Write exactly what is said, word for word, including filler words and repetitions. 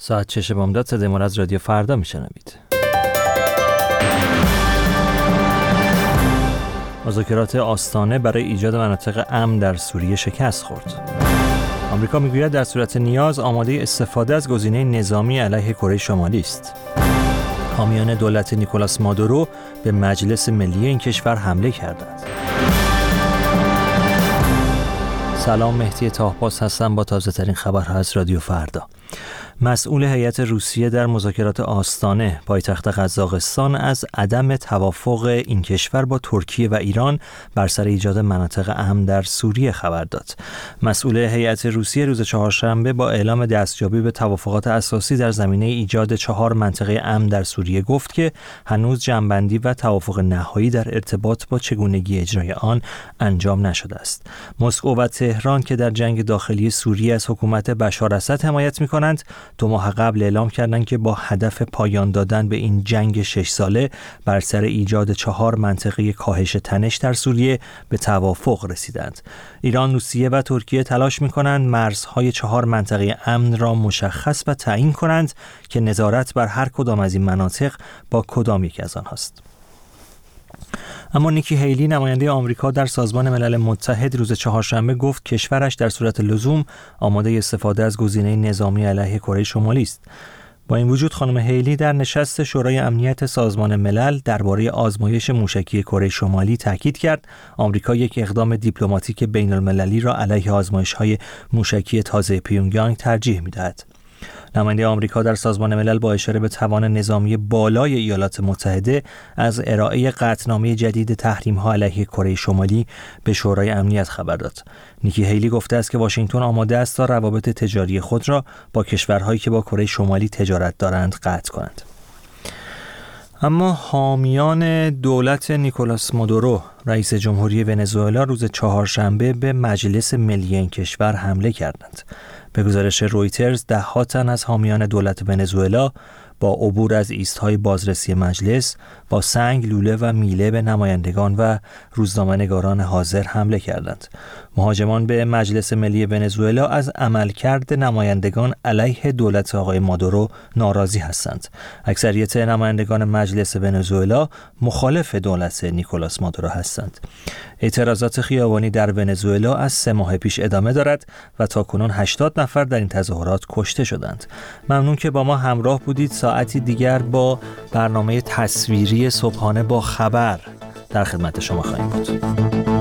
ساعت شش بامداد صدای ما از رادیو فردا میشنوید. مذاکرات آستانه برای ایجاد مناطق امن در سوریه شکست خورد. آمریکا میگوید در صورت نیاز آماده استفاده از گزینه نظامی علیه کره شمالی است. حامیان دولت نیکولاس مادورو به مجلس ملی این کشور حمله کردند. سلام، مهدی طاهباز هستم با تازه ترین خبرها از رادیو فردا. مسئول هیئت روسیه در مذاکرات آستانه پایتخت قزاقستان از عدم توافق این کشور با ترکیه و ایران بر سر ایجاد مناطق امن در سوریه خبر داد. مسئول هیئت روسیه روز چهارشنبه با اعلام دستیابی به توافقات اساسی در زمینه ایجاد چهار منطقه امن در سوریه گفت که هنوز جمع‌بندی و توافق نهایی در ارتباط با چگونگی اجرای آن انجام نشده است. مسکو و تهران که در جنگ داخلی سوریه از حکومت بشار اسد حمایت می‌کنند، دو ماه قبل اعلام کردند که با هدف پایان دادن به این جنگ شش ساله بر سر ایجاد چهار منطقه کاهش تنش در سوریه به توافق رسیدند. ایران، روسیه و ترکیه تلاش می‌کنند مرزهای چهار منطقه امن را مشخص و تعیین کنند که نظارت بر هر کدام از این مناطق با کدام یک از آنهاست. اما نیکی هیلی، نماینده آمریکا در سازمان ملل متحد، روز چهارشنبه گفت کشورش در صورت لزوم آماده استفاده از گزینه نظامی علیه کره شمالی است. با این وجود خانم هیلی در نشست شورای امنیت سازمان ملل درباره آزمایش موشکی کره شمالی تاکید کرد آمریکا یک اقدام دیپلماتیک بین المللی را علیه آزمایش‌های موشکی تازه پیونگیانگ ترجیح می‌دهد. نماینده آمریکا در سازمان ملل با اشاره به توان نظامی بالای ایالات متحده از ارائه قطعنامه جدید تحریم‌ها علیه کره شمالی به شورای امنیت خبر داد. نیکی هیلی گفته است که واشنگتن آماده است تا روابط تجاری خود را با کشورهایی که با کره شمالی تجارت دارند قطع کنند. اما حامیان دولت نیکولاس مادورو، رئیس جمهوری ونزوئلا، روز چهارشنبه به مجلس ملی این کشور حمله کردند. به گزارش رویترز، ده ها تن از حامیان دولت ونزوئلا با عبور از ایستهای بازرسی مجلس با سنگ، لوله و میله به نمایندگان و روزنامه‌نگاران حاضر حمله کردند. مهاجمان به مجلس ملی ونزوئلا از عملکرد نمایندگان علیه دولت آقای مادورو ناراضی هستند. اکثریت نمایندگان مجلس ونزوئلا مخالف دولت نیکولاس مادورو هستند. اعتراضات خیابانی در ونزوئلا از سه ماه پیش ادامه دارد و تاکنون هشتاد نفر در این تظاهرات کشته شدند. ممنون که با ما همراه بودید. ساعتی دیگر با برنامه تصویری صبحانه با خبر در خدمت شما خواهیم بود.